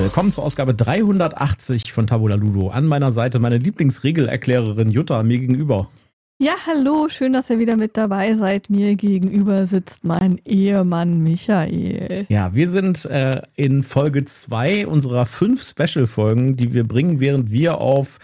Willkommen zur Ausgabe 380 von Tabula Ludo. An meiner Seite meine Lieblingsregelerklärerin Jutta, mir gegenüber. Ja, hallo, schön, dass ihr wieder mit dabei seid. Mir gegenüber sitzt mein Ehemann Michael. Ja, wir sind in Folge 2 unserer 5 Special-Folgen, die wir bringen, während wir auf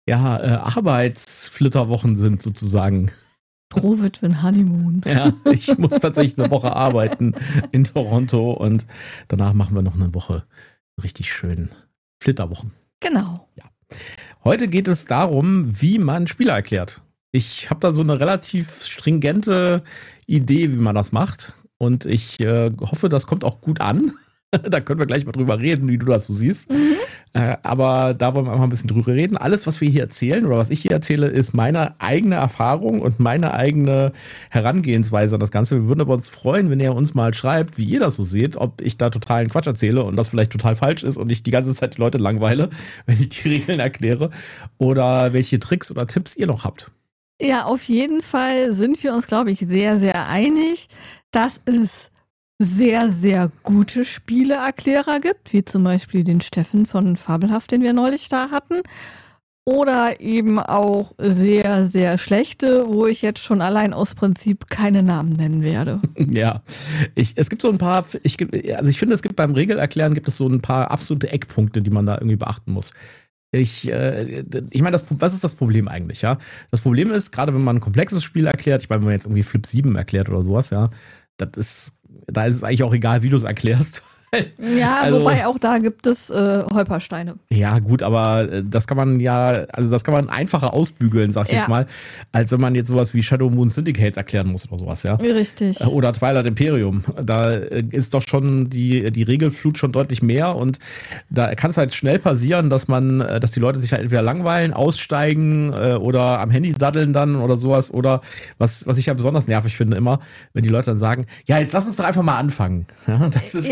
Arbeitsflitterwochen sind sozusagen. Strohwitwen Honeymoon. Ja, ich muss tatsächlich eine Woche arbeiten in Toronto und danach machen wir noch eine Woche richtig schön Flitterwochen. Genau. Ja. Heute geht es darum, wie man Spiele erklärt. Ich habe da so eine relativ stringente Idee, wie man das macht. Und ich hoffe, das kommt auch gut an. Da können wir gleich mal drüber reden, wie du das so siehst. Mhm. Aber da wollen wir einfach ein bisschen drüber reden. Alles, was wir hier erzählen oder was ich hier erzähle, ist meine eigene Erfahrung und meine eigene Herangehensweise an das Ganze. Wir würden aber uns freuen, wenn ihr uns mal schreibt, wie ihr das so seht, ob ich da totalen Quatsch erzähle und das vielleicht total falsch ist und ich die ganze Zeit die Leute langweile, wenn ich die Regeln erkläre, oder welche Tricks oder Tipps ihr noch habt. Ja, auf jeden Fall sind wir uns, glaube ich, sehr, sehr einig, dass es sehr, sehr gute Spieleerklärer gibt, wie zum Beispiel den Steffen von Fabelhaft, den wir neulich da hatten. Oder eben auch sehr, sehr schlechte, wo ich jetzt schon allein aus Prinzip keine Namen nennen werde. Ja, es gibt so ein paar, ich finde, es gibt beim Regelerklären gibt es so ein paar absolute Eckpunkte, die man da irgendwie beachten muss. Ich meine, was ist das Problem eigentlich, ja? Das Problem ist, gerade wenn man ein komplexes Spiel erklärt, ich meine, wenn man jetzt irgendwie Flip 7 erklärt oder sowas, ja, da ist es eigentlich auch egal, wie du es erklärst. Ja, also, wobei auch da gibt es Holpersteine. Ja, gut, aber das kann man einfacher ausbügeln, sag ich jetzt mal, als wenn man jetzt sowas wie Shadow Moon Syndicates erklären muss oder sowas, ja. Richtig. Oder Twilight Imperium. Da ist doch schon die Regelflut schon deutlich mehr und da kann es halt schnell passieren, dass die Leute sich halt entweder langweilen, aussteigen oder am Handy daddeln dann oder sowas, oder was ich ja besonders nervig finde immer, wenn die Leute dann sagen, ja, jetzt lass uns doch einfach mal anfangen. Ja,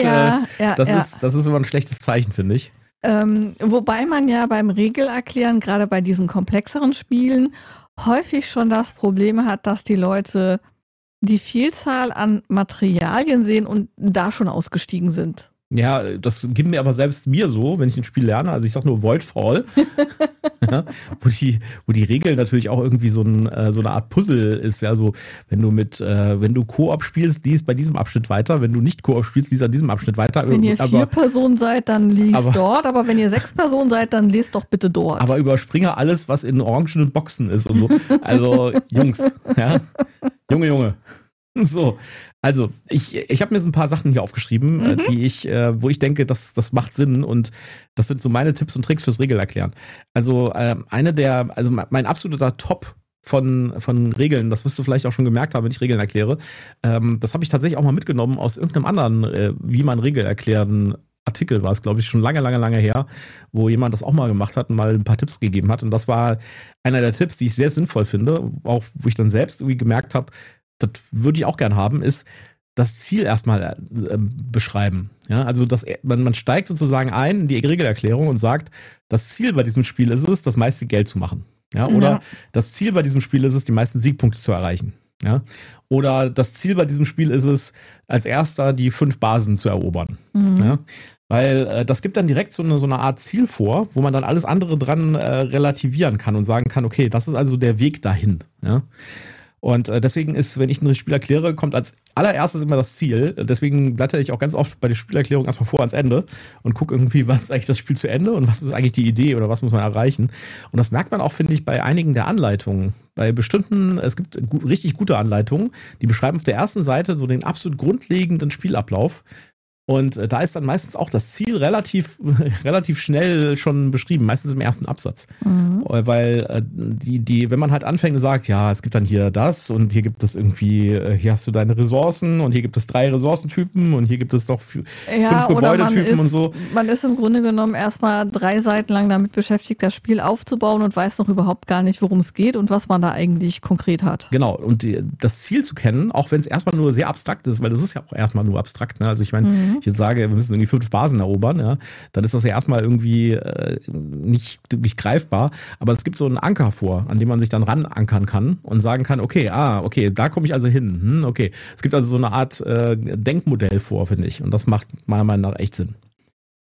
das ist immer ein schlechtes Zeichen, finde ich. Wobei man ja beim Regelerklären, gerade bei diesen komplexeren Spielen, häufig schon das Problem hat, dass die Leute die Vielzahl an Materialien sehen und da schon ausgestiegen sind. Ja, das gibt mir aber selbst mir so, wenn ich ein Spiel lerne. Also ich sag nur Voidfall, ja, wo die Regel natürlich auch irgendwie so eine Art Puzzle ist. Ja, so wenn du Koop spielst, liest bei diesem Abschnitt weiter. Wenn du nicht Koop spielst, liest an diesem Abschnitt weiter. Wenn ihr 4 Personen seid, dann liest dort. Aber wenn ihr 6 Personen seid, dann lest doch bitte dort. Aber überspringe alles, was in orangenen Boxen ist und so. Also Jungs, ja, Junge. So, also ich habe mir so ein paar Sachen hier aufgeschrieben, wo ich denke, das macht Sinn, und das sind so meine Tipps und Tricks fürs Regelerklären. Also mein absoluter Top von Regeln, das wirst du vielleicht auch schon gemerkt haben, wenn ich Regeln erkläre, das habe ich tatsächlich auch mal mitgenommen aus irgendeinem anderen, wie man Regeln erklären Artikel war es, glaube ich, schon lange her, wo jemand das auch mal gemacht hat und mal ein paar Tipps gegeben hat, und das war einer der Tipps, die ich sehr sinnvoll finde, auch wo ich dann selbst irgendwie gemerkt habe, das würde ich auch gern haben, ist das Ziel erstmal beschreiben. Ja, also man steigt sozusagen ein in die Regelerklärung und sagt, das Ziel bei diesem Spiel ist es, das meiste Geld zu machen. Ja, oder das Ziel bei diesem Spiel ist es, die meisten Siegpunkte zu erreichen. Ja, oder das Ziel bei diesem Spiel ist es, als erster die 5 Basen zu erobern. Ja, weil das gibt dann direkt so eine Art Ziel vor, wo man dann alles andere dran relativieren kann und sagen kann, okay, das ist also der Weg dahin. Ja. Und deswegen ist, wenn ich ein Spiel erkläre, kommt als allererstes immer das Ziel. Deswegen blättere ich auch ganz oft bei der Spielerklärung erstmal vor ans Ende und gucke irgendwie, was ist eigentlich das Spiel zu Ende und was ist eigentlich die Idee oder was muss man erreichen. Und das merkt man auch, finde ich, bei einigen der Anleitungen. Bei bestimmten, es gibt richtig gute Anleitungen, die beschreiben auf der ersten Seite so den absolut grundlegenden Spielablauf. Und da ist dann meistens auch das Ziel relativ schnell schon beschrieben, meistens im ersten Absatz. Weil wenn man halt anfängt und sagt, ja, es gibt dann hier das und hier gibt es irgendwie, hier hast du deine Ressourcen und hier gibt es 3 Ressourcentypen und hier gibt es doch 5 Gebäudetypen und so. Man ist im Grunde genommen erstmal 3 Seiten lang damit beschäftigt, das Spiel aufzubauen und weiß noch überhaupt gar nicht, worum es geht und was man da eigentlich konkret hat. Genau, und das Ziel zu kennen, auch wenn es erstmal nur sehr abstrakt ist, weil das ist ja auch erstmal nur abstrakt, ne? Also ich meine, ich jetzt sage, wir müssen irgendwie 5 Basen erobern, ja, dann ist das ja erstmal irgendwie nicht greifbar, aber es gibt so einen Anker vor, an dem man sich dann ranankern kann und sagen kann, okay, da komme ich also hin, okay. Es gibt also so eine Art Denkmodell vor, finde ich, und das macht meiner Meinung nach echt Sinn.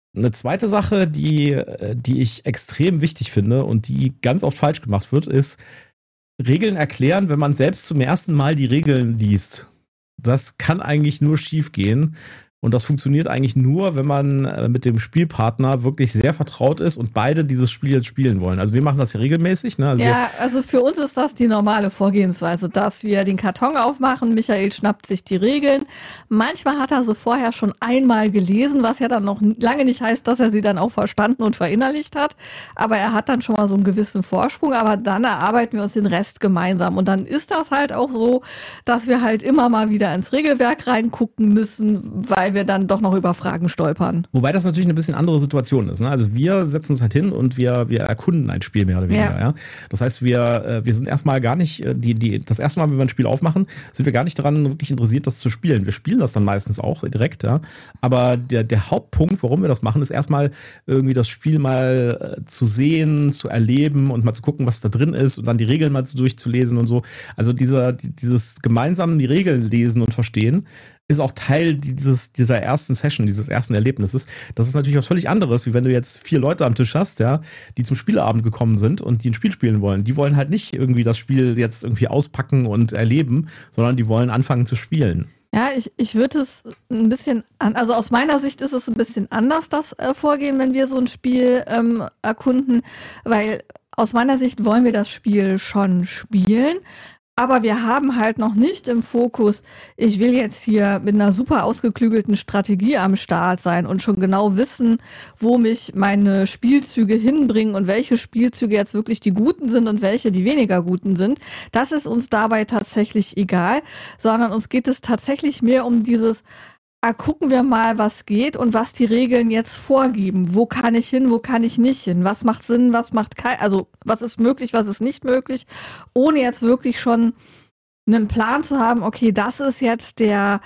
Eine zweite Sache, die ich extrem wichtig finde und die ganz oft falsch gemacht wird, ist Regeln erklären, wenn man selbst zum ersten Mal die Regeln liest. Das kann eigentlich nur schief gehen. Und das funktioniert eigentlich nur, wenn man mit dem Spielpartner wirklich sehr vertraut ist und beide dieses Spiel jetzt spielen wollen. Also wir machen das ja regelmäßig. Ne? Also für uns ist das die normale Vorgehensweise, dass wir den Karton aufmachen, Michael schnappt sich die Regeln. Manchmal hat er sie vorher schon einmal gelesen, was ja dann noch lange nicht heißt, dass er sie dann auch verstanden und verinnerlicht hat. Aber er hat dann schon mal so einen gewissen Vorsprung, aber dann erarbeiten wir uns den Rest gemeinsam. Und dann ist das halt auch so, dass wir halt immer mal wieder ins Regelwerk reingucken müssen, weil wir dann doch noch über Fragen stolpern. Wobei das natürlich eine bisschen andere Situation ist. Ne? Also wir setzen uns halt hin und wir erkunden ein Spiel mehr oder weniger. Ja. Das heißt, wir sind erstmal gar nicht, das erste Mal, wenn wir ein Spiel aufmachen, sind wir gar nicht daran wirklich interessiert, das zu spielen. Wir spielen das dann meistens auch direkt, ja. Aber der Hauptpunkt, warum wir das machen, ist erstmal irgendwie das Spiel mal zu sehen, zu erleben und mal zu gucken, was da drin ist und dann die Regeln mal durchzulesen und so. Also dieses gemeinsam die Regeln lesen und verstehen, ist auch Teil dieser ersten Session, dieses ersten Erlebnisses. Das ist natürlich was völlig anderes, wie wenn du jetzt 4 Leute am Tisch hast, ja, die zum Spieleabend gekommen sind und die ein Spiel spielen wollen. Die wollen halt nicht irgendwie das Spiel jetzt irgendwie auspacken und erleben, sondern die wollen anfangen zu spielen. Ja, ich würde es ein bisschen, also aus meiner Sicht ist es ein bisschen anders, das Vorgehen, wenn wir so ein Spiel erkunden, weil aus meiner Sicht wollen wir das Spiel schon spielen. Aber wir haben halt noch nicht im Fokus, ich will jetzt hier mit einer super ausgeklügelten Strategie am Start sein und schon genau wissen, wo mich meine Spielzüge hinbringen und welche Spielzüge jetzt wirklich die guten sind und welche die weniger guten sind. Das ist uns dabei tatsächlich egal, sondern uns geht es tatsächlich mehr um dieses, gucken wir mal, was geht und was die Regeln jetzt vorgeben. Wo kann ich hin, wo kann ich nicht hin? Was macht Sinn, was macht also was ist möglich, was ist nicht möglich, ohne jetzt wirklich schon einen Plan zu haben, okay, das ist jetzt der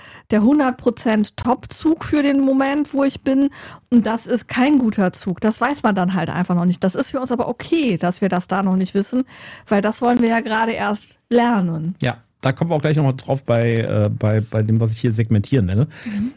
100% Top-Zug für den Moment, wo ich bin und das ist kein guter Zug. Das weiß man dann halt einfach noch nicht. Das ist für uns aber okay, dass wir das da noch nicht wissen, weil das wollen wir ja gerade erst lernen. Ja. Da kommen wir auch gleich nochmal drauf bei dem, was ich hier segmentieren nenne.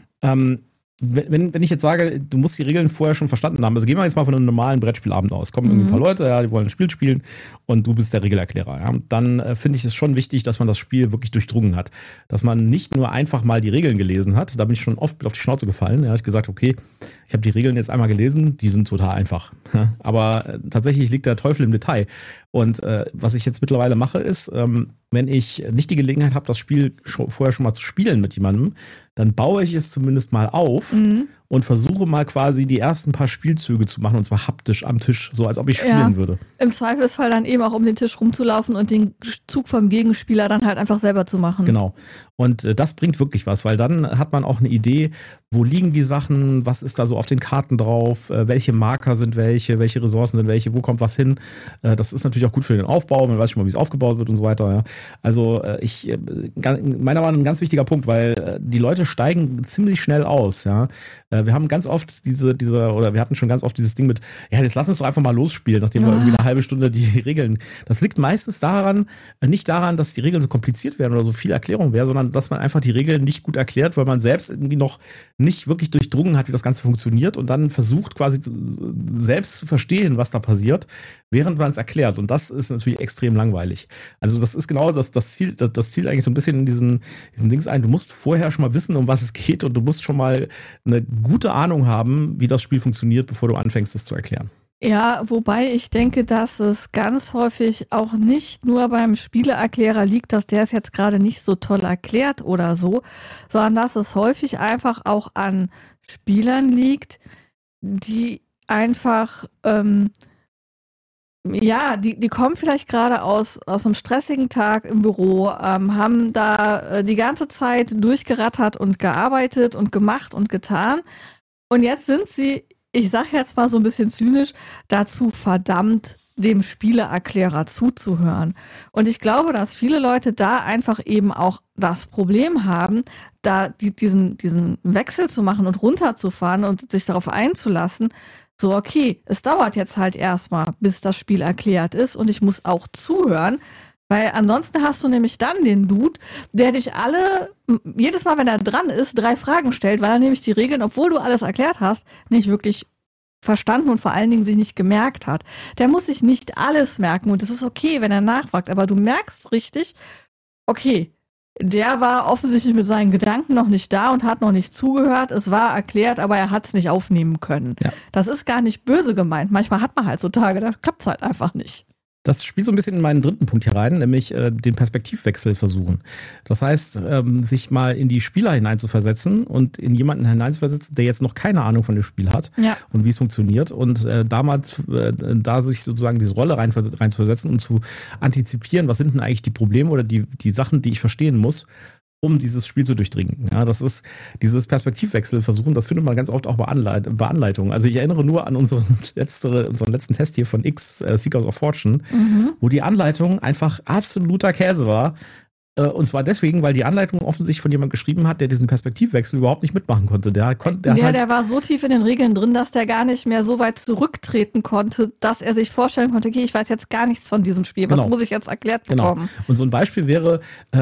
Wenn ich jetzt sage, du musst die Regeln vorher schon verstanden haben, also gehen wir jetzt mal von einem normalen Brettspielabend aus, kommen irgendwie ein paar Leute, ja, die wollen ein Spiel spielen und du bist der Regelerklärer, ja, dann finde ich es schon wichtig, dass man das Spiel wirklich durchdrungen hat. Dass man nicht nur einfach mal die Regeln gelesen hat, da bin ich schon oft auf die Schnauze gefallen, ja, ich gesagt, okay, ich habe die Regeln jetzt einmal gelesen, die sind total einfach. Aber tatsächlich liegt der Teufel im Detail. Und was ich jetzt mittlerweile mache, ist, wenn ich nicht die Gelegenheit habe, das Spiel vorher schon mal zu spielen mit jemandem, dann baue ich es zumindest mal auf und versuche mal quasi die ersten paar Spielzüge zu machen, und zwar haptisch am Tisch, so als ob ich spielen würde. Im Zweifelsfall dann eben auch um den Tisch rumzulaufen und den Zug vom Gegenspieler dann halt einfach selber zu machen. Genau. Und das bringt wirklich was, weil dann hat man auch eine Idee, wo liegen die Sachen, was ist da so auf den Karten drauf, welche Marker sind welche Ressourcen sind welche, wo kommt was hin. Das ist natürlich auch gut für den Aufbau, man weiß schon mal, wie es aufgebaut wird und so weiter. Ja. Also meiner Meinung nach ein ganz wichtiger Punkt, weil die Leute steigen ziemlich schnell aus. Ja. Wir haben ganz oft wir hatten schon ganz oft dieses Ding mit, ja, jetzt lass uns doch einfach mal losspielen, nachdem wir irgendwie eine halbe Stunde die Regeln. Das liegt meistens nicht daran, dass die Regeln so kompliziert werden oder so viel Erklärung wäre, sondern dass man einfach die Regeln nicht gut erklärt, weil man selbst irgendwie noch nicht wirklich durchdrungen hat, wie das Ganze funktioniert und dann versucht quasi selbst zu verstehen, was da passiert, während man es erklärt. Und das ist natürlich extrem langweilig. Also das ist genau das Ziel eigentlich so ein bisschen in diesen Dings ein. Du musst vorher schon mal wissen, um was es geht und du musst schon mal eine gute Ahnung haben, wie das Spiel funktioniert, bevor du anfängst, es zu erklären. Ja, wobei ich denke, dass es ganz häufig auch nicht nur beim Spieleerklärer liegt, dass der es jetzt gerade nicht so toll erklärt oder so, sondern dass es häufig einfach auch an Spielern liegt, die einfach, die kommen vielleicht gerade aus einem stressigen Tag im Büro, haben da die ganze Zeit durchgerattert und gearbeitet und gemacht und getan und jetzt sind sie, ich sage jetzt mal so ein bisschen zynisch, dazu verdammt, dem Spieleerklärer zuzuhören. Und ich glaube, dass viele Leute da einfach eben auch das Problem haben, da diesen Wechsel zu machen und runterzufahren und sich darauf einzulassen, so okay, es dauert jetzt halt erstmal, bis das Spiel erklärt ist und ich muss auch zuhören, weil ansonsten hast du nämlich dann den Dude, der dich jedes Mal, wenn er dran ist, 3 Fragen stellt, weil er nämlich die Regeln, obwohl du alles erklärt hast, nicht wirklich verstanden und vor allen Dingen sich nicht gemerkt hat. Der muss sich nicht alles merken und es ist okay, wenn er nachfragt, aber du merkst richtig, okay, der war offensichtlich mit seinen Gedanken noch nicht da und hat noch nicht zugehört. Es war erklärt, aber er hat es nicht aufnehmen können. Ja. Das ist gar nicht böse gemeint. Manchmal hat man halt so Tage, da klappt es halt einfach nicht. Das spielt so ein bisschen in meinen dritten Punkt hier rein, nämlich den Perspektivwechsel versuchen. Das heißt, sich mal in die Spieler hineinzuversetzen und in jemanden hineinzuversetzen, der jetzt noch keine Ahnung von dem Spiel hat und wie es funktioniert und da sich sozusagen diese Rolle reinzuversetzen und zu antizipieren, was sind denn eigentlich die Probleme oder die Sachen, die ich verstehen muss, um dieses Spiel zu durchdringen. Ja, das ist dieses Perspektivwechsel versuchen, das findet man ganz oft auch bei Anleitungen. Also ich erinnere nur an unseren letzten Test hier von Seekers of Fortune, wo die Anleitung einfach absoluter Käse war. Und zwar deswegen, weil die Anleitung offensichtlich von jemandem geschrieben hat, der diesen Perspektivwechsel überhaupt nicht mitmachen konnte. Der war so tief in den Regeln drin, dass der gar nicht mehr so weit zurücktreten konnte, dass er sich vorstellen konnte, okay, ich weiß jetzt gar nichts von diesem Spiel. Was muss ich jetzt erklärt bekommen? Und so ein Beispiel wäre,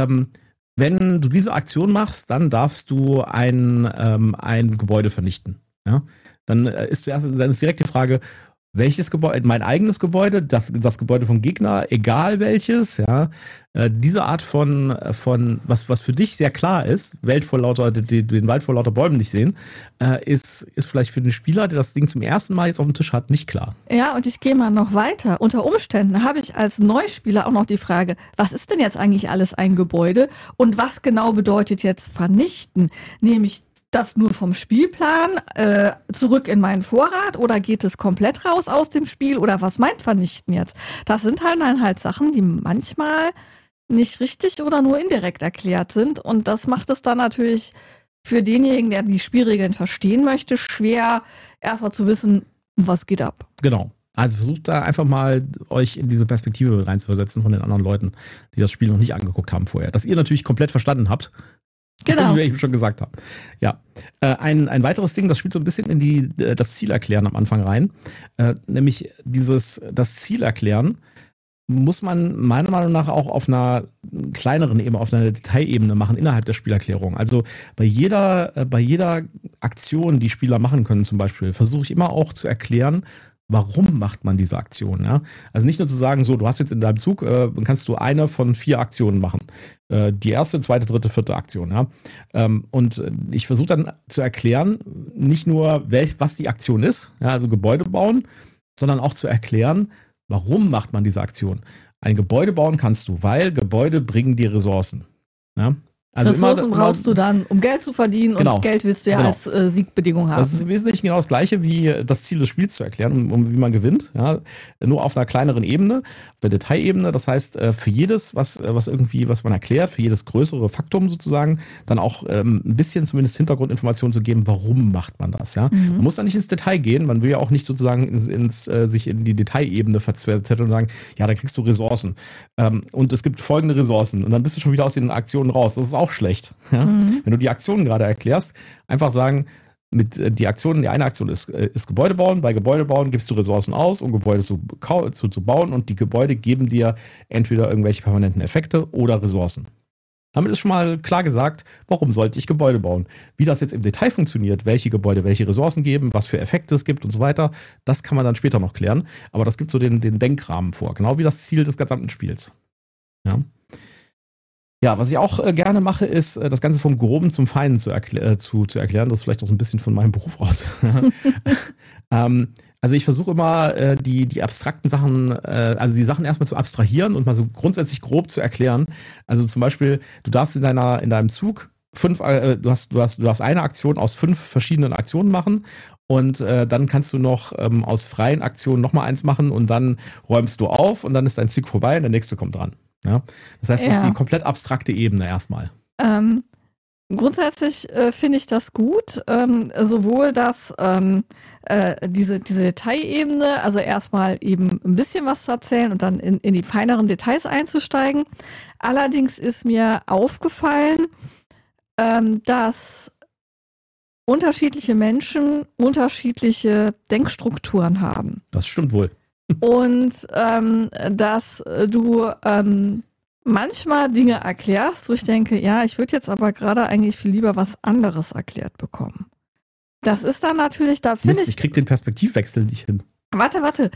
wenn du diese Aktion machst, dann darfst du ein Gebäude vernichten. Ja? Dann ist direkt die Frage, welches Gebäude, mein eigenes Gebäude, das Gebäude vom Gegner, egal welches, ja, diese Art von was für dich sehr klar ist, den Wald vor lauter Bäumen nicht sehen, ist vielleicht für den Spieler, der das Ding zum ersten Mal jetzt auf dem Tisch hat, nicht klar. Ja, und ich gehe mal noch weiter. Unter Umständen habe ich als Neuspieler auch noch die Frage, was ist denn jetzt eigentlich alles ein Gebäude und was genau bedeutet jetzt vernichten? Nämlich das nur vom Spielplan zurück in meinen Vorrat oder geht es komplett raus aus dem Spiel oder was meint vernichten jetzt? Das sind halt Sachen, die manchmal nicht richtig oder nur indirekt erklärt sind und das macht es dann natürlich für denjenigen, der die Spielregeln verstehen möchte, schwer erstmal zu wissen, was geht ab. Genau. Also versucht da einfach mal euch in diese Perspektive reinzuversetzen von den anderen Leuten, die das Spiel noch nicht angeguckt haben vorher. Dass ihr natürlich komplett verstanden habt. Genau. Wie wir eben schon gesagt haben. Ja. Ein weiteres Ding, das spielt so ein bisschen in das Ziel erklären am Anfang rein. Nämlich das Ziel erklären muss man meiner Meinung nach auch auf einer kleineren Ebene, auf einer Detailebene machen innerhalb der Spielerklärung. Also bei jeder Aktion, die Spieler machen können zum Beispiel, versuche ich immer auch zu erklären, warum macht man diese Aktion? Ja? Also nicht nur zu sagen, so, du hast jetzt in deinem Zug, kannst du eine von 4 Aktionen machen. Die erste, zweite, dritte, vierte Aktion. Ja? Und ich versuche dann zu erklären, nicht nur, was die Aktion ist, ja, also Gebäude bauen, sondern auch zu erklären, warum macht man diese Aktion. Ein Gebäude bauen kannst du, weil Gebäude bringen dir Ressourcen. Ja? Also Ressourcen brauchst du dann, um Geld zu verdienen und Geld willst du ja als Siegbedingung haben. Das ist im Wesentlichen genau das Gleiche, wie das Ziel des Spiels zu erklären, wie man gewinnt. Ja? Nur auf einer kleineren Ebene, auf der Detailebene. Das heißt, für jedes, was man erklärt, für jedes größere Faktum sozusagen, dann auch ein bisschen zumindest Hintergrundinformationen zu geben, warum macht man das. Ja? Man muss da nicht ins Detail gehen, man will ja auch nicht sozusagen sich in die Detailebene verzetteln und sagen, ja, da kriegst du Ressourcen. Und es gibt folgende Ressourcen und dann bist du schon wieder aus den Aktionen raus. Das ist auch schlecht. Ja? Wenn du die Aktionen gerade erklärst, einfach sagen, die eine Aktion ist Gebäude bauen. Bei Gebäude bauen gibst du Ressourcen aus, um Gebäude zu bauen und die Gebäude geben dir entweder irgendwelche permanenten Effekte oder Ressourcen. Damit ist schon mal klar gesagt, warum sollte ich Gebäude bauen? Wie das jetzt im Detail funktioniert, welche Gebäude welche Ressourcen geben, was für Effekte es gibt und so weiter, das kann man dann später noch klären. Aber das gibt so den Denkrahmen vor, genau wie das Ziel des gesamten Spiels. Ja. Ja, was ich auch gerne mache, ist, das Ganze vom Groben zum Feinen zu erklären. Das ist vielleicht auch so ein bisschen von meinem Beruf raus. Also ich versuche immer, die abstrakten Sachen, also die Sachen erstmal zu abstrahieren und mal so grundsätzlich grob zu erklären. Also zum Beispiel, du darfst in deinem Zug du darfst eine Aktion aus 5 verschiedenen Aktionen machen. Und dann kannst du noch aus freien Aktionen nochmal eins machen und dann räumst du auf und dann ist dein Zug vorbei und der nächste kommt dran. Ja? Das heißt, das ist die komplett abstrakte Ebene erstmal. Grundsätzlich finde ich das gut, sowohl dass diese Detailebene, also erstmal eben ein bisschen was zu erzählen und dann in die feineren Details einzusteigen. Allerdings ist mir aufgefallen, dass unterschiedliche Menschen unterschiedliche Denkstrukturen haben. Das stimmt wohl. Und dass du manchmal Dinge erklärst, wo ich denke, ja, ich würde jetzt aber gerade eigentlich viel lieber was anderes erklärt bekommen. Das ist dann natürlich, da finde ich krieg den Perspektivwechsel nicht hin. Warte.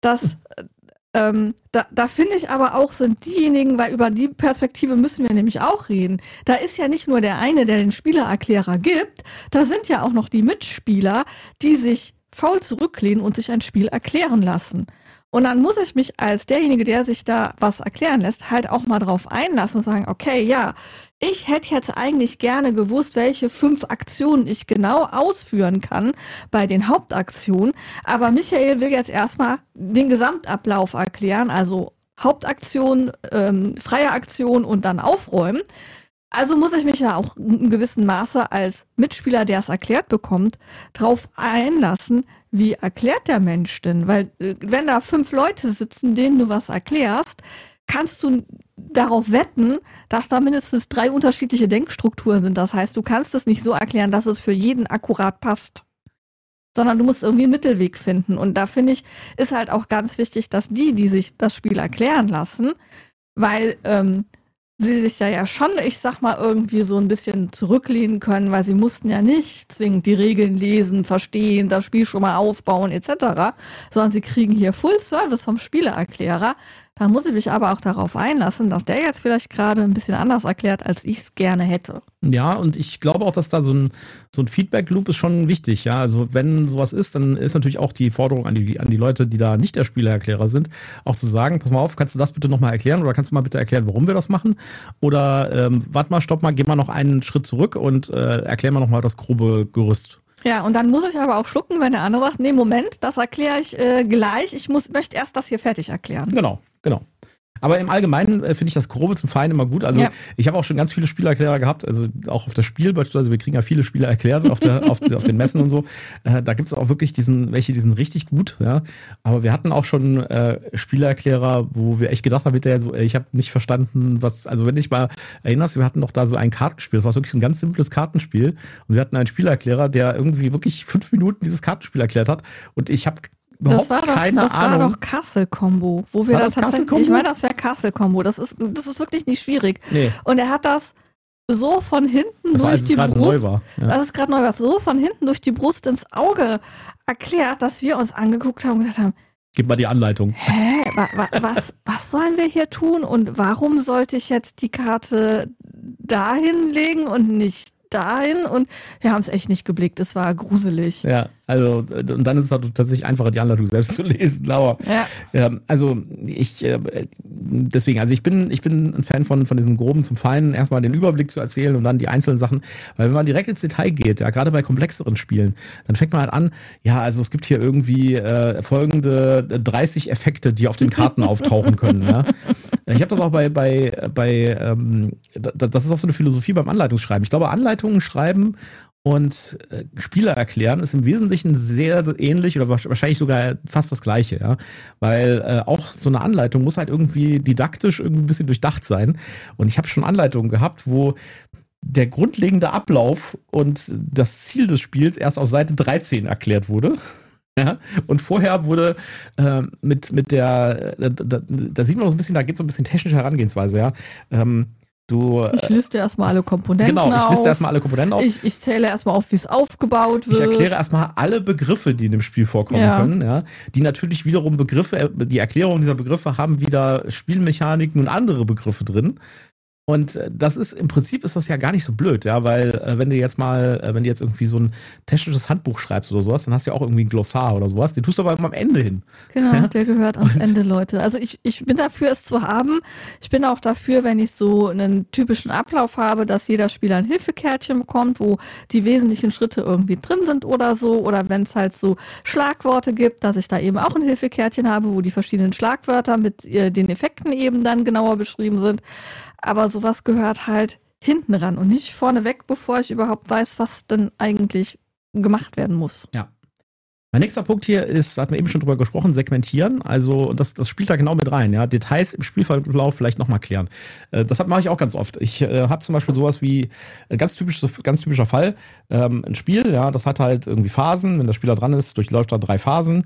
Da finde ich aber auch, sind diejenigen, weil über die Perspektive müssen wir nämlich auch reden. Da ist ja nicht nur der eine, der den Spielererklärer gibt, da sind ja auch noch die Mitspieler, die sich faul zurücklehnen und sich ein Spiel erklären lassen. Und dann muss ich mich als derjenige, der sich da was erklären lässt, halt auch mal drauf einlassen und sagen, okay, ja, ich hätte jetzt eigentlich gerne gewusst, welche 5 Aktionen ich genau ausführen kann bei den Hauptaktionen. Aber Michael will jetzt erstmal den Gesamtablauf erklären, also Hauptaktion, freie Aktion und dann aufräumen. Also muss ich mich ja auch in gewissem Maße als Mitspieler, der es erklärt bekommt, drauf einlassen, wie erklärt der Mensch denn? Weil wenn da 5 Leute sitzen, denen du was erklärst, kannst du darauf wetten, dass da mindestens 3 unterschiedliche Denkstrukturen sind. Das heißt, du kannst es nicht so erklären, dass es für jeden akkurat passt, sondern du musst irgendwie einen Mittelweg finden. Und da finde ich, ist halt auch ganz wichtig, dass die sich das Spiel erklären lassen, weil sie sich ja schon, ich sag mal, irgendwie so ein bisschen zurücklehnen können, weil sie mussten ja nicht zwingend die Regeln lesen, verstehen, das Spiel schon mal aufbauen etc., sondern sie kriegen hier Full Service vom Spielererklärer. Da muss ich mich aber auch darauf einlassen, dass der jetzt vielleicht gerade ein bisschen anders erklärt, als ich es gerne hätte. Ja, und ich glaube auch, dass da so ein Feedback-Loop ist schon wichtig. Ja, also wenn sowas ist, dann ist natürlich auch die Forderung an die Leute, die da nicht der Spielererklärer sind, auch zu sagen, pass mal auf, kannst du das bitte nochmal erklären oder kannst du mal bitte erklären, warum wir das machen? Oder warte mal, stopp mal, geh mal noch einen Schritt zurück und erklär mal nochmal das grobe Gerüst. Ja, und dann muss ich aber auch schlucken, wenn der andere sagt, nee, Moment, das erkläre ich gleich, möchte erst das hier fertig erklären. Genau. Aber im Allgemeinen finde ich das Grobe zum Feinen immer gut. Also ich habe auch schon ganz viele Spielererklärer gehabt, also auch auf das Spiel beispielsweise, wir kriegen ja viele Spieler erklärt auf den Messen und so. Da gibt es auch wirklich welche, die sind richtig gut, ja. Aber wir hatten auch schon Spielererklärer, wo wir echt gedacht haben, ich habe nicht verstanden, also wenn dich mal erinnerst, wir hatten doch da so ein Kartenspiel, das war wirklich so ein ganz simples Kartenspiel und wir hatten einen Spielererklärer, der irgendwie wirklich 5 Minuten dieses Kartenspiel erklärt hat und ich habe keine Ahnung. Das war doch Castle-Combo, wo wir das tatsächlich, ich meine, das wäre Castle-Combo, das ist wirklich nicht schwierig. Nee. Und er hat das so von hinten durch die Brust, das ist gerade neu war, so von hinten durch die Brust ins Auge erklärt, dass wir uns angeguckt haben und gedacht haben, gib mal die Anleitung. Hä? Was sollen wir hier tun und warum sollte ich jetzt die Karte dahin legen und nicht dahin? Und wir haben es echt nicht geblickt, es war gruselig. Ja, also und dann ist es halt tatsächlich einfacher, die Anleitung selbst zu lesen. Aber also deswegen, also ich bin ein Fan von diesem Groben zum Feinen, erstmal den Überblick zu erzählen und dann die einzelnen Sachen, weil wenn man direkt ins Detail geht, ja, gerade bei komplexeren Spielen, dann fängt man halt an, ja, also es gibt hier irgendwie folgende 30 Effekte, die auf den Karten auftauchen können, ja. Ich habe das auch das ist auch so eine Philosophie beim Anleitungsschreiben. Ich glaube, Anleitungen schreiben und Spieler erklären ist im Wesentlichen sehr ähnlich oder wahrscheinlich sogar fast das Gleiche, ja, weil auch so eine Anleitung muss halt irgendwie didaktisch irgendwie ein bisschen durchdacht sein. Und ich habe schon Anleitungen gehabt, wo der grundlegende Ablauf und das Ziel des Spiels erst auf Seite 13 erklärt wurde. Ja, und vorher wurde da sieht man noch so ein bisschen, da geht es so ein bisschen technische Herangehensweise, ja. Ich liste erstmal alle Komponenten auf. Genau, ich liste erstmal alle Komponenten auf. Ich zähle erstmal auf, wie es aufgebaut wird. Ich erkläre erstmal alle Begriffe, die in dem Spiel vorkommen können. Ja, die natürlich wiederum die Erklärung dieser Begriffe haben wieder Spielmechaniken und andere Begriffe drin. Und das ist, im Prinzip ist das ja gar nicht so blöd, ja, weil wenn du jetzt irgendwie so ein technisches Handbuch schreibst oder sowas, dann hast du ja auch irgendwie ein Glossar oder sowas, den tust du aber immer am Ende hin. Genau, ja? Der gehört ans Ende, Leute. Also ich bin dafür, es zu haben. Ich bin auch dafür, wenn ich so einen typischen Ablauf habe, dass jeder Spieler ein Hilfekärtchen bekommt, wo die wesentlichen Schritte irgendwie drin sind oder so. Oder wenn es halt so Schlagworte gibt, dass ich da eben auch ein Hilfekärtchen habe, wo die verschiedenen Schlagwörter mit den Effekten eben dann genauer beschrieben sind. Aber sowas gehört halt hinten ran und nicht vorneweg, bevor ich überhaupt weiß, was denn eigentlich gemacht werden muss. Ja. Mein nächster Punkt hier ist, da hatten wir eben schon drüber gesprochen, segmentieren. Also das spielt da genau mit rein. Ja, Details im Spielverlauf vielleicht nochmal klären. Das mache ich auch ganz oft. Ich habe zum Beispiel sowas wie, ganz typischer Fall, ein Spiel, ja, das hat halt irgendwie Phasen. Wenn der Spieler dran ist, durchläuft er 3 Phasen.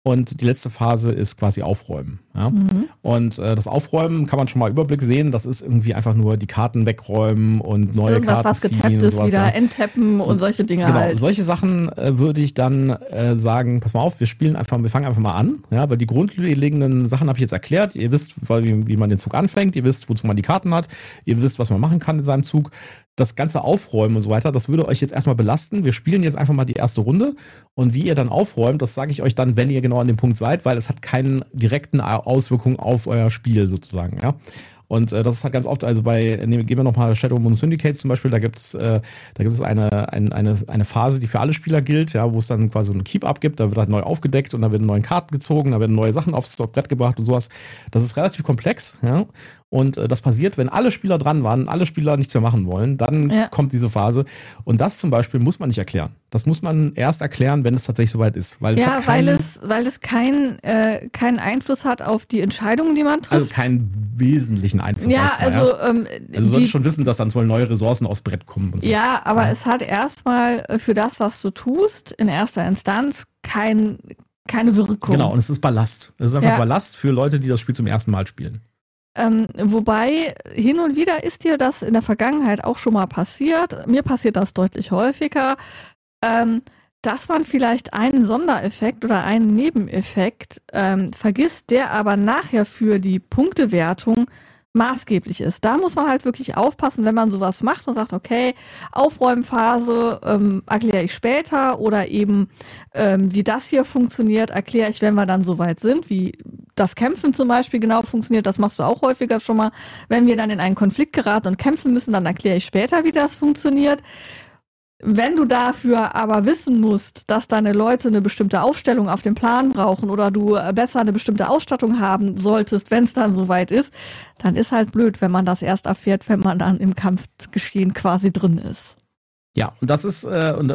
Und die letzte Phase ist quasi Aufräumen. Ja? Und das Aufräumen kann man schon mal Überblick sehen. Das ist irgendwie einfach nur die Karten wegräumen und neue irgendwas, Karten was ziehen getappt und ist, sowas, wieder enttappen und solche Dinge Genau, halt. solche Sachen würde ich dann sagen, pass mal auf, wir fangen einfach mal an. Ja, weil die grundlegenden Sachen habe ich jetzt erklärt. Ihr wisst, wie man den Zug anfängt. Ihr wisst, wozu man die Karten hat. Ihr wisst, was man machen kann in seinem Zug. Das ganze Aufräumen und so weiter, das würde euch jetzt erstmal belasten. Wir spielen jetzt einfach mal die erste Runde. Und wie ihr dann aufräumt, das sage ich euch dann, wenn ihr genau an dem Punkt seid, weil es hat keine direkten Auswirkungen auf euer Spiel sozusagen. Ja. Und das ist halt ganz oft, also gehen wir nochmal Shadow Moon Syndicate zum Beispiel, da gibt es eine Phase, die für alle Spieler gilt, ja, wo es dann quasi so einen Keep-Up gibt, da wird halt neu aufgedeckt und da werden neue Karten gezogen, da werden neue Sachen aufs Brett gebracht und sowas. Das ist relativ komplex, ja. Und das passiert, wenn alle Spieler dran waren, alle Spieler nichts mehr machen wollen, dann kommt diese Phase. Und das zum Beispiel muss man nicht erklären. Das muss man erst erklären, wenn es tatsächlich soweit ist. Weil es keinen Einfluss hat auf die Entscheidungen, die man trifft. Also keinen wesentlichen Einfluss. Ja, also sollte schon wissen, dass dann wohl neue Ressourcen aufs Brett kommen und so. Ja, aber es hat erstmal für das, was du tust, in erster Instanz keine Wirkung. Genau, und es ist Ballast. Es ist einfach Ballast für Leute, die das Spiel zum ersten Mal spielen. Wobei hin und wieder ist dir das in der Vergangenheit auch schon mal passiert. Mir passiert das deutlich häufiger, dass man vielleicht einen Sondereffekt oder einen Nebeneffekt vergisst, der aber nachher für die Punktewertung maßgeblich ist. Da muss man halt wirklich aufpassen, wenn man sowas macht und sagt, okay, Aufräumphase erkläre ich später oder eben wie das hier funktioniert, erkläre ich, wenn wir dann soweit sind, wie das Kämpfen zum Beispiel genau funktioniert, das machst du auch häufiger schon mal. Wenn wir dann in einen Konflikt geraten und kämpfen müssen, dann erkläre ich später, wie das funktioniert. Wenn du dafür aber wissen musst, dass deine Leute eine bestimmte Aufstellung auf dem Plan brauchen oder du besser eine bestimmte Ausstattung haben solltest, wenn es dann soweit ist, dann ist halt blöd, wenn man das erst erfährt, wenn man dann im Kampfgeschehen quasi drin ist. Ja, und das ist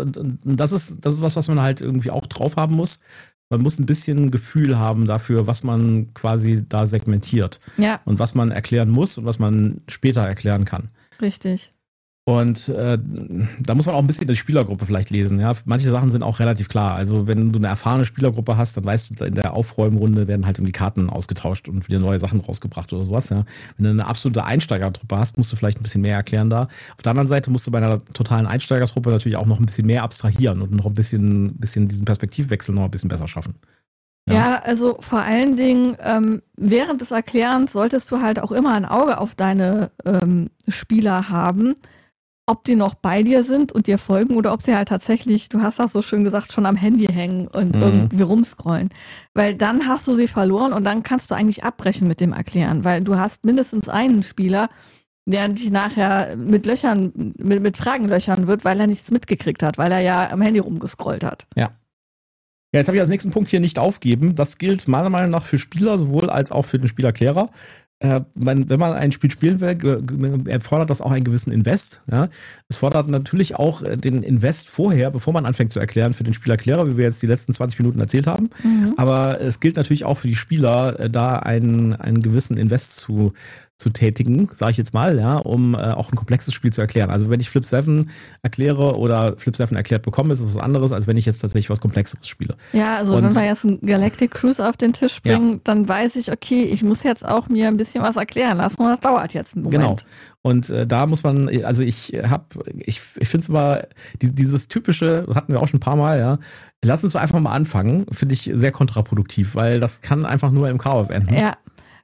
was man halt irgendwie auch drauf haben muss. Man muss ein bisschen Gefühl haben dafür, was man quasi da segmentiert. Ja. Und was man erklären muss und was man später erklären kann. Richtig. Und da muss man auch ein bisschen die Spielergruppe vielleicht lesen. Ja? Manche Sachen sind auch relativ klar. Also wenn du eine erfahrene Spielergruppe hast, dann weißt du, in der Aufräumrunde werden halt irgendwie Karten ausgetauscht und wieder neue Sachen rausgebracht oder sowas. Ja? Wenn du eine absolute Einsteigertruppe hast, musst du vielleicht ein bisschen mehr erklären da. Auf der anderen Seite musst du bei einer totalen Einsteigertruppe natürlich auch noch ein bisschen mehr abstrahieren und noch ein bisschen diesen Perspektivwechsel noch ein bisschen besser schaffen. Ja, also vor allen Dingen während des Erklärens solltest du halt auch immer ein Auge auf deine Spieler haben, ob die noch bei dir sind und dir folgen oder ob sie halt tatsächlich, du hast das so schön gesagt, schon am Handy hängen und irgendwie rumscrollen. Weil dann hast du sie verloren und dann kannst du eigentlich abbrechen mit dem Erklären, weil du hast mindestens einen Spieler, der dich nachher mit Fragen löchern wird, weil er nichts mitgekriegt hat, weil er ja am Handy rumgescrollt hat. Ja. Ja, jetzt habe ich als nächsten Punkt hier nicht aufgeben. Das gilt meiner Meinung nach für Spieler sowohl als auch für den Spielerklärer. Wenn man ein Spiel spielen will, erfordert das auch einen gewissen Invest. Ja? Es fordert natürlich auch den Invest vorher, bevor man anfängt zu erklären, für den Spielerklärer, wie wir jetzt die letzten 20 Minuten erzählt haben. Aber es gilt natürlich auch für die Spieler, da einen gewissen Invest zu tätigen, sage ich jetzt mal, ja, um auch ein komplexes Spiel zu erklären. Also wenn ich Flip 7 erkläre oder Flip 7 erklärt bekomme, ist es was anderes, als wenn ich jetzt tatsächlich was Komplexeres spiele. Ja, also wenn wir jetzt ein Galactic Cruise auf den Tisch bringen, dann weiß ich, okay, ich muss jetzt auch mir ein bisschen was erklären lassen und das dauert jetzt einen Moment. Genau. Und da muss man, also ich finde es immer, dieses typische, hatten wir auch schon ein paar Mal, ja, lass uns einfach mal anfangen, finde ich sehr kontraproduktiv, weil das kann einfach nur im Chaos enden. Ja.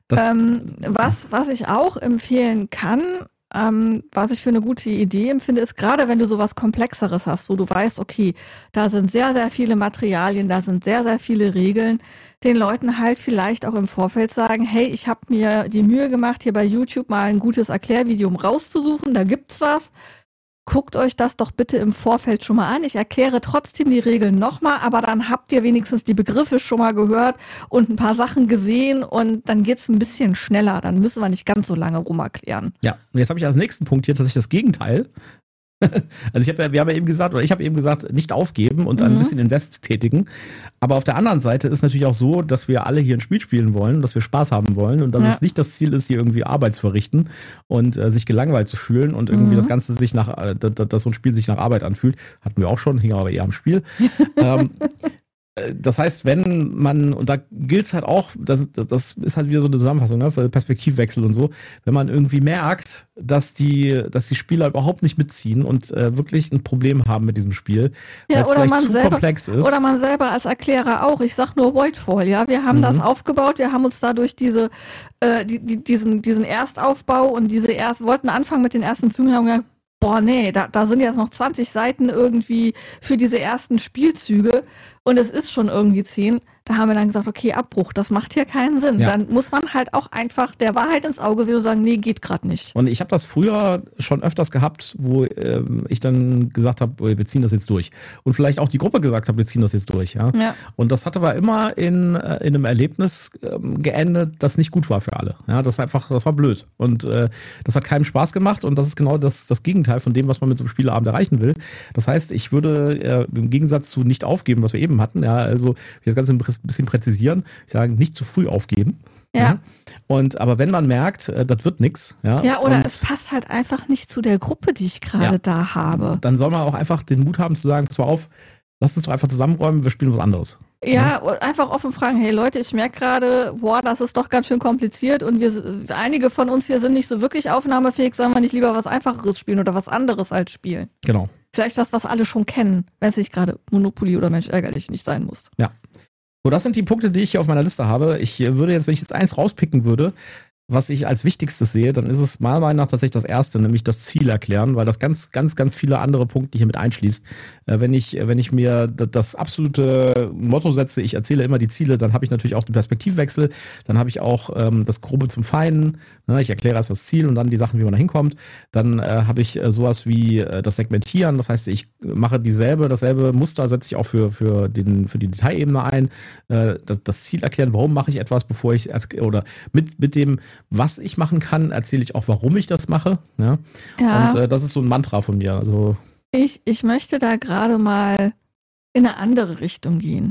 Was ich auch empfehlen kann, was ich für eine gute Idee empfinde, ist gerade, wenn du sowas Komplexeres hast, wo du weißt, okay, da sind sehr, sehr viele Materialien, da sind sehr, sehr viele Regeln, den Leuten halt vielleicht auch im Vorfeld sagen, hey, ich habe mir die Mühe gemacht, hier bei YouTube mal ein gutes Erklärvideo rauszusuchen, da gibt's was. Guckt euch das doch bitte im Vorfeld schon mal an. Ich erkläre trotzdem die Regeln nochmal, aber dann habt ihr wenigstens die Begriffe schon mal gehört und ein paar Sachen gesehen und dann geht's ein bisschen schneller. Dann müssen wir nicht ganz so lange rumerklären. Ja, und jetzt habe ich als nächsten Punkt hier tatsächlich das Gegenteil. Also ich habe eben gesagt, nicht aufgeben und ein bisschen Invest tätigen. Aber auf der anderen Seite ist natürlich auch so, dass wir alle hier ein Spiel spielen wollen, dass wir Spaß haben wollen und dass es nicht das Ziel ist, hier irgendwie Arbeit zu verrichten und sich gelangweilt zu fühlen und irgendwie das Ganze dass so ein Spiel sich nach Arbeit anfühlt. Hatten wir auch schon, hing aber eher am Spiel. Das heißt, wenn man, und da gilt es halt auch, das ist halt wieder so eine Zusammenfassung, ne, Perspektivwechsel und so, wenn man irgendwie merkt, dass die Spieler überhaupt nicht mitziehen und wirklich ein Problem haben mit diesem Spiel, weil es vielleicht zu komplex ist. Oder man selber als Erklärer auch. Ich sag nur Voidfall, ja. Wir haben das aufgebaut, wir haben uns dadurch diesen Erstaufbau und wollten anfangen mit den ersten Zügen, haben gesagt, boah, nee, da sind jetzt noch 20 Seiten irgendwie für diese ersten Spielzüge und es ist schon irgendwie 10. Da haben wir dann gesagt, okay, Abbruch, das macht hier keinen Sinn. Ja. Dann muss man halt auch einfach der Wahrheit ins Auge sehen und sagen, nee, geht gerade nicht. Und ich habe das früher schon öfters gehabt, wo ich dann gesagt habe, wir ziehen das jetzt durch. Und vielleicht auch die Gruppe gesagt hat, wir ziehen das jetzt durch. Ja? Ja. Und das hat aber immer in einem Erlebnis geendet, das nicht gut war für alle. Ja, das war blöd. Und das hat keinem Spaß gemacht und das ist genau das Gegenteil von dem, was man mit so einem Spieleabend erreichen will. Das heißt, ich würde im Gegensatz zu nicht aufgeben, was wir eben hatten, ja, also das Ganze ein bisschen präzisieren, ich sage, nicht zu früh aufgeben. Ja. Aber wenn man merkt, das wird nichts. Ja, oder es passt halt einfach nicht zu der Gruppe, die ich gerade da habe. Dann soll man auch einfach den Mut haben zu sagen, pass mal auf, lass uns doch einfach zusammenräumen, wir spielen was anderes. Ja, einfach offen fragen, hey Leute, ich merke gerade, boah, das ist doch ganz schön kompliziert und einige von uns hier sind nicht so wirklich aufnahmefähig, sollen wir nicht lieber was Einfacheres spielen oder was anderes als spielen? Genau. Vielleicht was alle schon kennen, wenn es nicht gerade Monopoly oder Mensch ärgerlich nicht sein muss. Ja. So, das sind die Punkte, die ich hier auf meiner Liste habe. Ich würde jetzt, wenn ich jetzt eins rauspicken würde, was ich als Wichtigstes sehe, dann ist es meiner Meinung nach tatsächlich das Erste, nämlich das Ziel erklären, weil das ganz, ganz, ganz viele andere Punkte hier mit einschließt. Wenn ich mir das absolute Motto setze, ich erzähle immer die Ziele, dann habe ich natürlich auch den Perspektivwechsel, dann habe ich auch das Grobe zum Feinen, ne? Ich erkläre erst das Ziel und dann die Sachen, wie man da hinkommt. Dann habe ich sowas wie das Segmentieren, das heißt, ich mache dasselbe Muster setze ich auch für die Detailebene ein. Das Ziel erklären, warum mache ich etwas, bevor ich oder mit dem was ich machen kann, erzähle ich auch, warum ich das mache. Ja? Ja. Und das ist so ein Mantra von mir. Also ich möchte da gerade mal in eine andere Richtung gehen.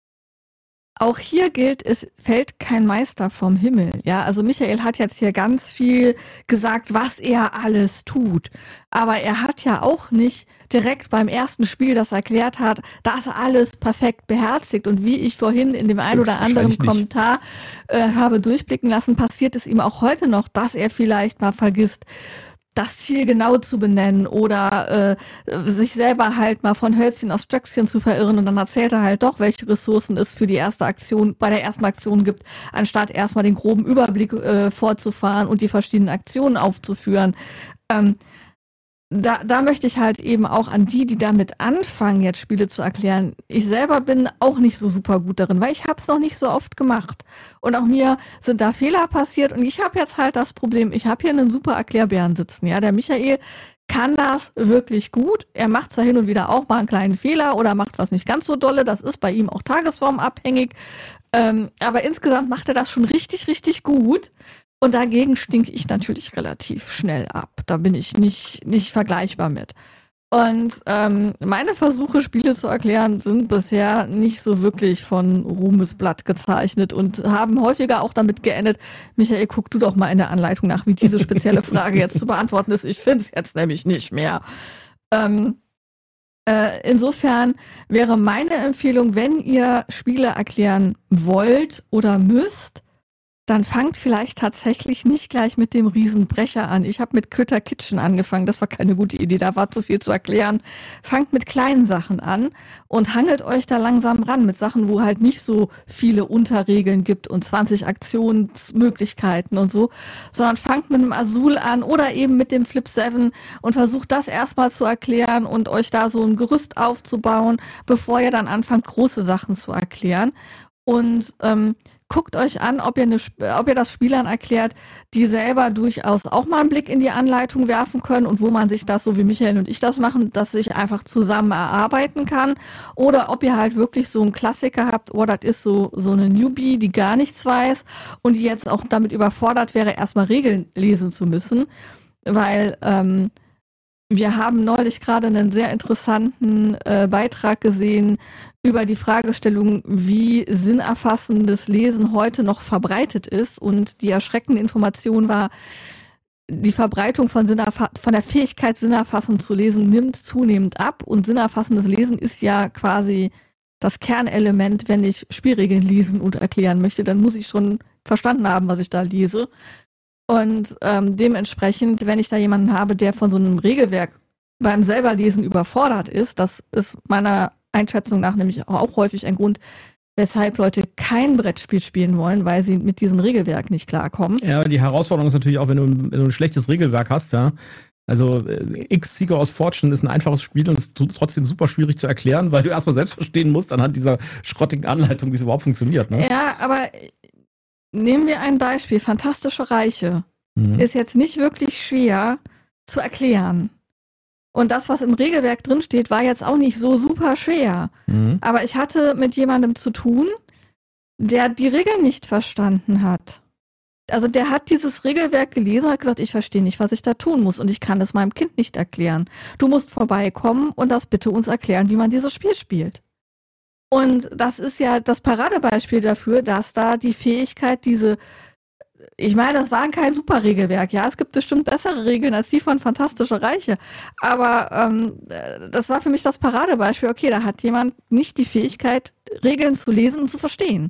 Auch hier gilt, es fällt kein Meister vom Himmel. Ja, also Michael hat jetzt hier ganz viel gesagt, was er alles tut. Aber er hat ja auch nicht direkt beim ersten Spiel das erklärt hat, das alles perfekt beherzigt. Und wie ich vorhin in dem einen oder anderen Kommentar habe durchblicken lassen, passiert es ihm auch heute noch, dass er vielleicht mal vergisst, das Ziel genau zu benennen oder sich selber halt mal von Hölzchen aus Stöckchen zu verirren und dann erzählt er halt doch, welche Ressourcen es für die erste Aktion, bei der ersten Aktion gibt, anstatt erstmal den groben Überblick vorzufahren und die verschiedenen Aktionen aufzuführen. Da möchte ich halt eben auch an die damit anfangen, jetzt Spiele zu erklären. Ich selber bin auch nicht so super gut darin, weil ich habe es noch nicht so oft gemacht. Und auch mir sind da Fehler passiert und ich habe jetzt halt das Problem, ich habe hier einen super Erklärbären sitzen. Ja, der Michael kann das wirklich gut. Er macht zwar hin und wieder auch mal einen kleinen Fehler oder macht was nicht ganz so dolle. Das ist bei ihm auch tagesformabhängig. Aber insgesamt macht er das schon richtig, richtig gut. Und dagegen stinke ich natürlich relativ schnell ab. Da bin ich nicht vergleichbar mit. Und meine Versuche, Spiele zu erklären, sind bisher nicht so wirklich von Ruhmesblatt gezeichnet und haben häufiger auch damit geendet, Michael, guck du doch mal in der Anleitung nach, wie diese spezielle Frage jetzt zu beantworten ist. Ich finde es jetzt nämlich nicht mehr. Insofern wäre meine Empfehlung, wenn ihr Spiele erklären wollt oder müsst, dann fangt vielleicht tatsächlich nicht gleich mit dem Riesenbrecher an. Ich habe mit Critter Kitchen angefangen, das war keine gute Idee, da war zu viel zu erklären. Fangt mit kleinen Sachen an und hangelt euch da langsam ran mit Sachen, wo halt nicht so viele Unterregeln gibt und 20 Aktionsmöglichkeiten und so, sondern fangt mit einem Azul an oder eben mit dem Flip 7 und versucht das erstmal zu erklären und euch da so ein Gerüst aufzubauen, bevor ihr dann anfangt, große Sachen zu erklären. Und guckt euch an, ob ihr das Spielern erklärt, die selber durchaus auch mal einen Blick in die Anleitung werfen können und wo man sich das, so wie Michael und ich das machen, dass sich einfach zusammen erarbeiten kann. Oder ob ihr halt wirklich so einen Klassiker habt, das ist so eine Newbie, die gar nichts weiß und die jetzt auch damit überfordert wäre, erstmal Regeln lesen zu müssen. Weil wir haben neulich gerade einen sehr interessanten Beitrag gesehen über die Fragestellung, wie sinnerfassendes Lesen heute noch verbreitet ist. Und die erschreckende Information war, die Verbreitung von der Fähigkeit, sinnerfassend zu lesen, nimmt zunehmend ab. Und sinnerfassendes Lesen ist ja quasi das Kernelement, wenn ich Spielregeln lesen und erklären möchte. Dann muss ich schon verstanden haben, was ich da lese. Und dementsprechend, wenn ich da jemanden habe, der von so einem Regelwerk beim selberlesen überfordert ist, das ist meiner Einschätzung nach nämlich auch häufig ein Grund, weshalb Leute kein Brettspiel spielen wollen, weil sie mit diesem Regelwerk nicht klarkommen. Ja, die Herausforderung ist natürlich auch, wenn du ein schlechtes Regelwerk hast, ja. Also X-Seeker aus Fortune ist ein einfaches Spiel und es ist trotzdem super schwierig zu erklären, weil du erstmal selbst verstehen musst anhand dieser schrottigen Anleitung, wie es überhaupt funktioniert. Ne? Ja, aber nehmen wir ein Beispiel. Fantastische Reiche ist jetzt nicht wirklich schwer zu erklären. Und das, was im Regelwerk drinsteht, war jetzt auch nicht so super schwer. Aber ich hatte mit jemandem zu tun, der die Regeln nicht verstanden hat. Also der hat dieses Regelwerk gelesen und hat gesagt, ich verstehe nicht, was ich da tun muss und ich kann das meinem Kind nicht erklären. Du musst vorbeikommen und das bitte uns erklären, wie man dieses Spiel spielt. Und das ist ja das Paradebeispiel dafür, dass da die Fähigkeit, ich meine, das war kein super Regelwerk, ja, es gibt bestimmt bessere Regeln als die von Fantastische Reiche, aber das war für mich das Paradebeispiel, okay, da hat jemand nicht die Fähigkeit, Regeln zu lesen und zu verstehen.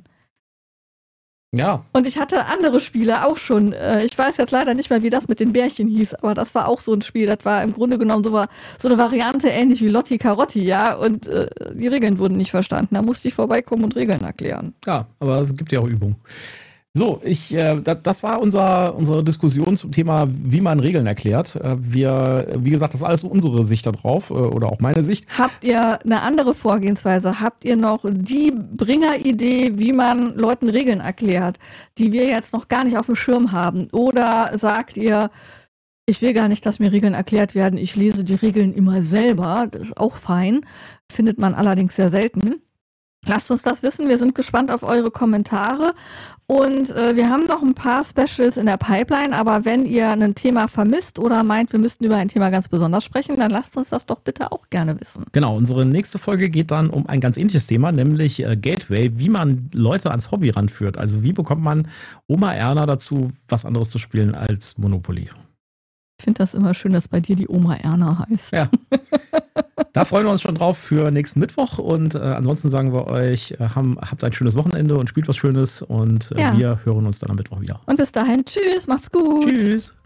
Ja. Und ich hatte andere Spiele auch schon, ich weiß jetzt leider nicht mehr, wie das mit den Bärchen hieß, aber das war auch so ein Spiel, das war im Grunde genommen so eine Variante ähnlich wie Lotti Carotti, ja, und die Regeln wurden nicht verstanden, da musste ich vorbeikommen und Regeln erklären. Ja, aber es gibt ja auch Übung. So, das war unsere Diskussion zum Thema, wie man Regeln erklärt. Wie gesagt, das ist alles so unsere Sicht da drauf oder auch meine Sicht. Habt ihr eine andere Vorgehensweise? Habt ihr noch die Bringeridee, wie man Leuten Regeln erklärt, die wir jetzt noch gar nicht auf dem Schirm haben? Oder sagt ihr, ich will gar nicht, dass mir Regeln erklärt werden, ich lese die Regeln immer selber, das ist auch fein, findet man allerdings sehr selten. Lasst uns das wissen, wir sind gespannt auf eure Kommentare und wir haben noch ein paar Specials in der Pipeline, aber wenn ihr ein Thema vermisst oder meint, wir müssten über ein Thema ganz besonders sprechen, dann lasst uns das doch bitte auch gerne wissen. Genau, unsere nächste Folge geht dann um ein ganz ähnliches Thema, nämlich Gateway, wie man Leute ans Hobby ranführt. Also wie bekommt man Oma Erna dazu, was anderes zu spielen als Monopoly? Ich finde das immer schön, dass bei dir die Oma Erna heißt. Ja. Da freuen wir uns schon drauf für nächsten Mittwoch und ansonsten sagen wir euch, habt ein schönes Wochenende und spielt was Schönes und wir hören uns dann am Mittwoch wieder. Und bis dahin, tschüss, macht's gut. Tschüss.